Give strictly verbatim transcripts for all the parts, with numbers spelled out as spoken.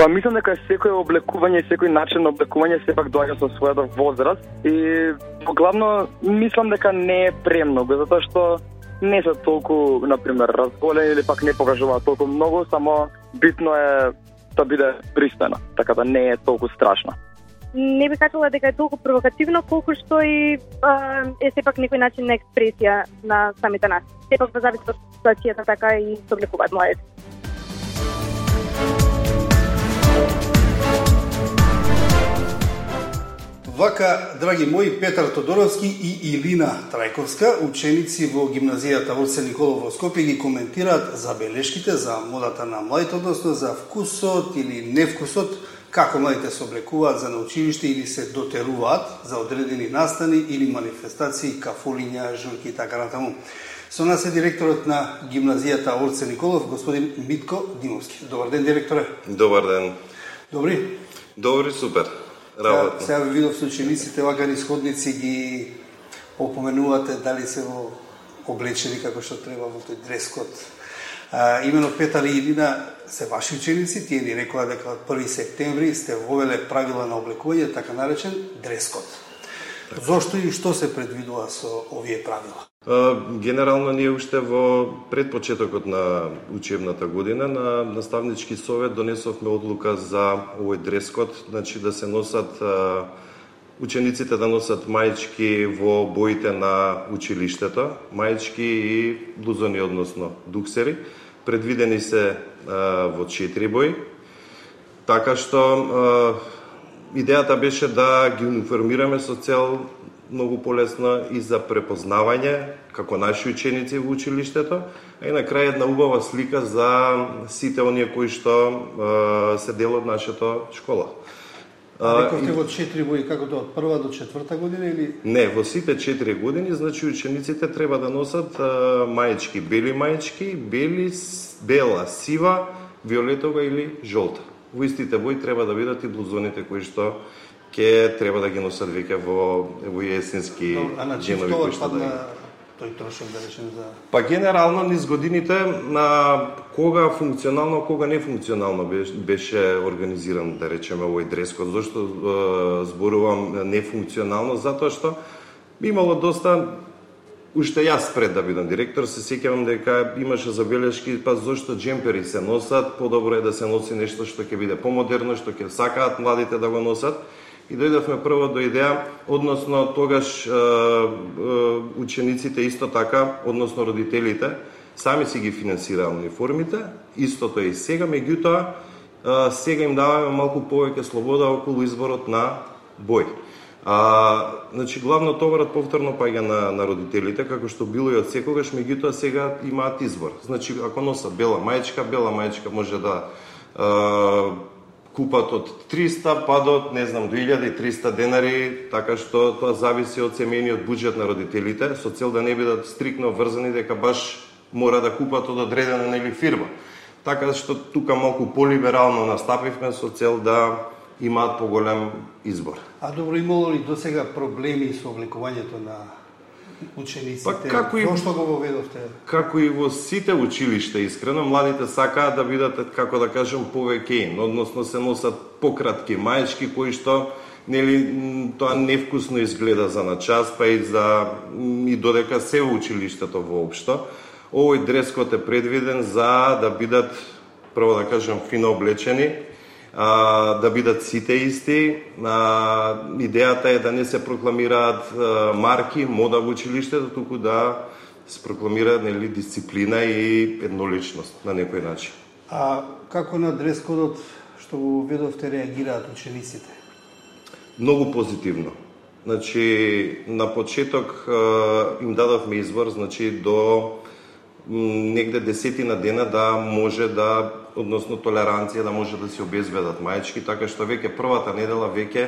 Па мислам дека секој облекување и секој начин на облекување сепак доаѓа со својата возраст и главно мислам дека не е премногу, затоа што не се толку, например, разголени или пак не покажуваат толку многу, само битно е да биде пристојна, така да не е толку страшна. Не би кажала дека е толку провокативно, колку што и а, е сепак некој начин на експресија на самите нас. Сепак во зависност од ситуацијата така и се облекуваат младите. Вака, драги мои, Петар Тодоровски и Илина Трајковска, ученици во гимназијата Орце Николов во Скопје, ги коментираат забелешките за модата на младите, односно за вкусот или невкусот, како младите се облекуваат за на училиште или се дотеруваат за одредени настани или манифестации, кафулиња, журки и така натаму. Со нас е директорот на гимназијата Орце Николов, господин Митко Димовски. Добар ден, директоре. Добар ден. Добри? Добри, супер. Работно. Сега ви видов со учениците, вака низ ходници ги опоменувате дали се во облечени како што треба во тој дрес-код. А, имено Петар и Илина се ваши ученици, тие ни рекоа дека од први септември сте вовеле правила на облекување, така наречен дрес-код. Така. Зошто и што се предвидува со овие правила? Генерално ние уште во предпочетокот на учебната година на наставнички совет донесовме одлука за овој дрес-код, значи да се носат учениците да носат маички во боите на училиштето, маички и блузони, односно дуксери. Предвидени се во четири бои, така што идејата беше да ги униформираме со цел многу полесно и за препознавање како наши ученици во училиштето, а и на крај една убава слика за сите оние кои што е, се дел од нашата школа. Рековте во четири бои, како тоа, од прва до четврта година или? Не, во сите четири години, значи учениците треба да носат е, маички, бели маички, бели, бела, сива, виолетова или жолта. Во истите бои треба да бидат и блузоните кои што ќе треба да ги носат веќе во во есенски денови кои што да тој трошок да речем за. Па генерално низ годините на кога функционално, кога не функционално беше организиран, да речеме, овој дрес-код. Зошто е, зборувам нефункционално? Затоа што имало доста, уште јас пред да бидам директор, се сеќавам дека имаше забелешки, па зошто джемпери се носат, подобро е да се носи нешто што ќе биде помодерно, што ќе сакаат младите да го носат. И дојдовме прво до идеја, односно тогаш е, е, учениците исто така, односно родителите, сами си ги финансираа униформите, истото е и сега, меѓутоа е, сега им даваме малку повеќе слобода околу изборот на бој. А, значи, главно товарот повторно паѓа на, на родителите, како што било и од секогаш, меѓутоа сега имаат избор. Значи, ако носат бела мајчка, бела мајчка може да е, купат од триста па до, не знам, до илјада и триста денари, така што тоа зависи од семејниот буџет на родителите, со цел да не бидат стрикно врзани дека баш мора да купат од одредена нели фирма. Така што тука малку полиберално настапивме со цел да имаат поголем избор. А добро, имало ли досега проблеми со облекувањето на учениците? Па, како и, зошто го воведовте? Како и во сите училишта, искрено, младите сакаат да бидат, како да кажем, повеќе, односно се носат пократки маечки кои што нели тоа невкусно изгледа за на час, па и за и додека се училиштето воопшто. Овој дрес-код е предвиден за да бидат, прво да кажем, фино облечени, а, да бидат сите исти. А, идејата е да не се прокламираат а, марки, мода во училиштето, туку да се прокламира нели дисциплина и едноличност на некој начин. А како на дрес-кодот што го введовте реагираат учениците? Многу позитивно. Значи, на почеток им дадовме избор, значи до негде десетина дена да може да, односно толеранција да може да се обезбедат маечки, така што веќе првата недела, веќе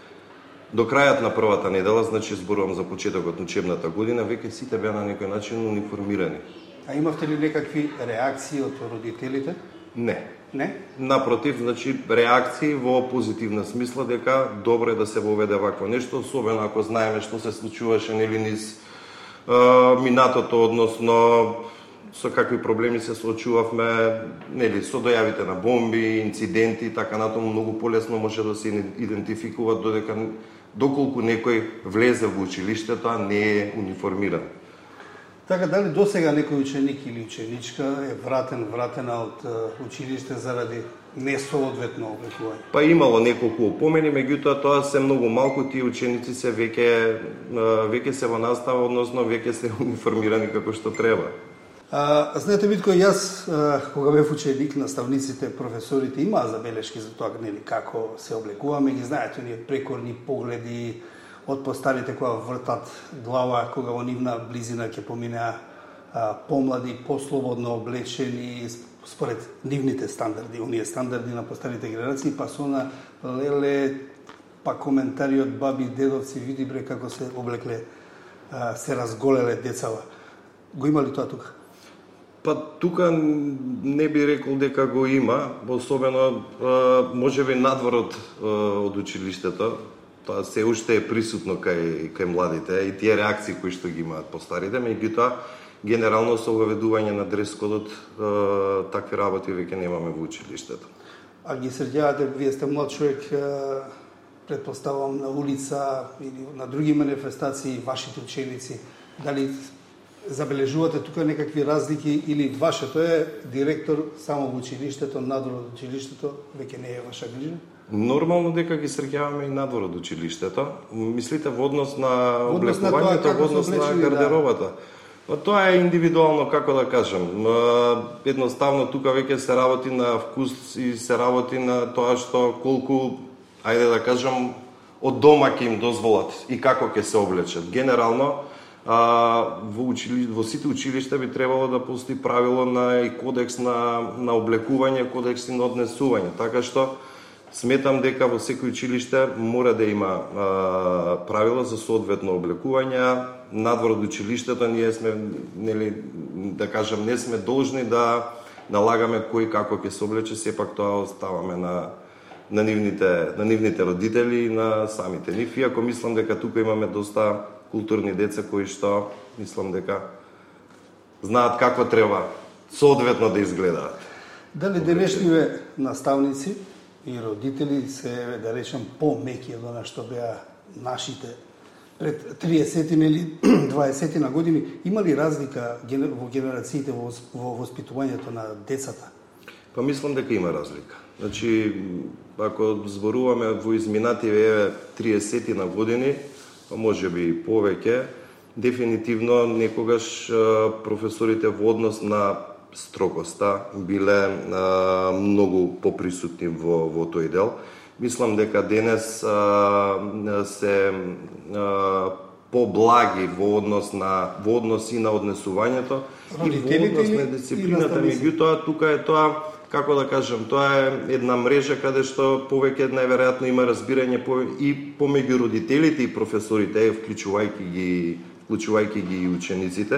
до крајот на првата недела, значи зборувам за почетокот на учебната година, веќе сите беа на некој начин униформирани. А имавте ли некакви реакции од родителите? Не. Не? Напротив, значи реакции во позитивна смисла дека добро е да се воведе вакво нешто, особено ако знаеме што се случуваше нели низ а, минатото, односно со какви проблеми се соочувавме, нели, со дојавите на бомби, инциденти, така натаму многу полесно може да се идентификува додека доколку некој влезе во училиштето, а не е униформиран. Така, дали досега некој ученик или ученичка е вратен, вратена од училиште заради несоодветно облекување? Па имало неколку опомени, меѓутоа тоа се многу малку, тие ученици се веќе веќе се во настава, односно веќе се униформирани како што треба. А, знаете, Митко, јас а, кога бев ученик, наставниците, професорите имаа забелешки за тоа, нели, како се облекуваме, ги знаете, оние прекорни погледи од постарите која вртат глава, кога во нивна близина ќе поминеа помлади, послободно облечени, според нивните стандарди, оние стандарди на постарите генерации, па со на леле, па коментари од баби, дедовци, види бре како се облекле, а, се разголеле децава. Го има ли тоа тука? Па тука не би рекол дека го има, особено можеби надвор од, од училиштето. Тоа се уште е присутно кај, кај младите и тие реакции кои што ги имаат постарите, меѓутоа генерално со воведување на дрес-кодот такви работи веќе немаме во училиштето. А ги среќавате, вие сте млад човек, предпоставам на улица или на други манифестации, вашите ученици, дали забележувате тука некакви разлики или вашето е директор само во училиштето, надвор од училиштето, веќе не е ваша грижа? Нормално дека ги среќаваме и надвор од училиштето. Мислите во однос на облекувањето, во однос на гардеробата? Да. Тоа е индивидуално, како да кажем. Едноставно тука веќе се работи на вкус и се работи на тоа што колку, ајде да кажем, од дома ќе им дозволат и како ќе се облечат. Генерално, а, во, учили, во сите училишта би требало да постои правило на и кодекс на, на облекување, кодекс на однесување. Така што сметам дека во секој училиште мора да има а, правила за соодветно облекување. Надвор од училиштето ние сме, нели, да кажам, не сме должни да налагаме кој како ќе се облече, сепак тоа оставаме на на нивните на нивните родители и на самите нив. Иако мислам дека тука имаме доста културни деца кои што мислам дека знаат какво треба соодветно да изгледаат. Дали денешниве наставници и родители се, да речем, по-меки од она што беа нашите пред триесет или дваесет на години, има ли разлика во генерациите во, во воспитувањето на децата? Па мислам дека има разлика. Значи, ако зборуваме во изминативе триесет на години, може би и повеќе, дефинитивно некогаш професорите во однос на строгоста биле а, многу поприсутни во, во тој дел. Мислам дека денес а, се а, поблаги во однос на во однос и на однесувањето и во однос на дисциплината, меѓутоа тука е тоа, како да кажем, тоа е една мрежа каде што повеќе најверојатно има разбирање и помеѓу родителите и професорите, вклучувајќи ги вклучувајќи ги и учениците.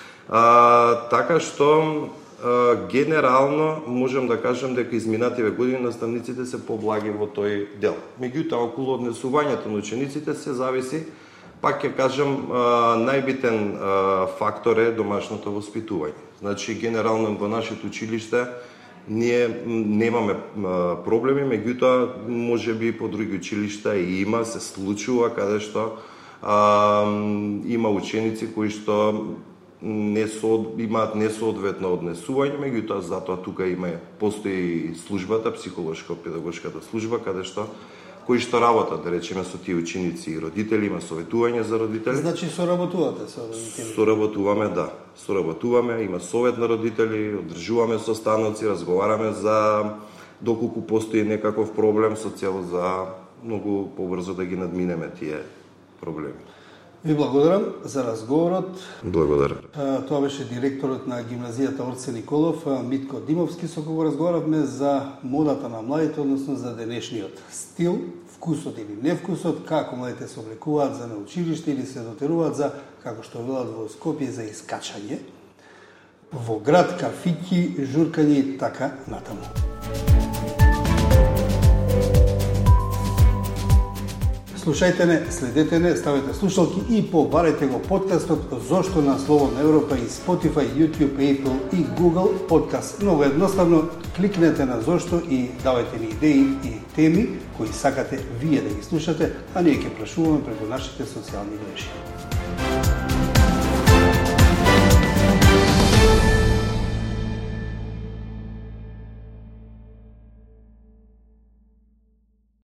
А, така што генерално можем да кажем дека изминативе години наставниците се поблаги во тој дел. Меѓутоа, околу однесувањето на учениците се зависи, пак ќе кажем, најбитен фактор е домашното воспитување. Значи, генерално во нашето училиште ние немаме проблеми, меѓутоа, може би по други училишта и има, се случува каде што а, има ученици кои што не со, имаат несоодветно однесување, меѓутоа затоа тука има постои службата, психолошко-педагошката служба, каде што кои што работат, да речеме, со тие ученици и родители, има советување за родители. Значи соработувате со родители? Соработуваме, да. Соработуваме, има совет на родители, одржуваме состаноци, разговараме за доколку постои некаков проблем со цел за многу побрзо да ги надминеме тие проблеми. Ви благодарам за разговорот. Благодарам. Тоа беше директорот на гимназијата Орце Николов, Митко Димовски, со кого разговаравме за модата на младите, односно за денешниот стил, вкусот или невкусот, како младите се облекуваат за на училиште или се дотеруваат за, како што велат во Скопје, за искачање во град, кафиќи, журкање и така натаму. Слушајте не, следете не, ставете слушалки и побарете го подкастот Зошто на Слободна Европа и Spotify, YouTube, Apple и Google Podcast. Много едноставно, кликнете на Зошто и давајте ни идеи и теми кои сакате вие да ги слушате, а ние ќе прашуваме преку нашите социјални мрежи.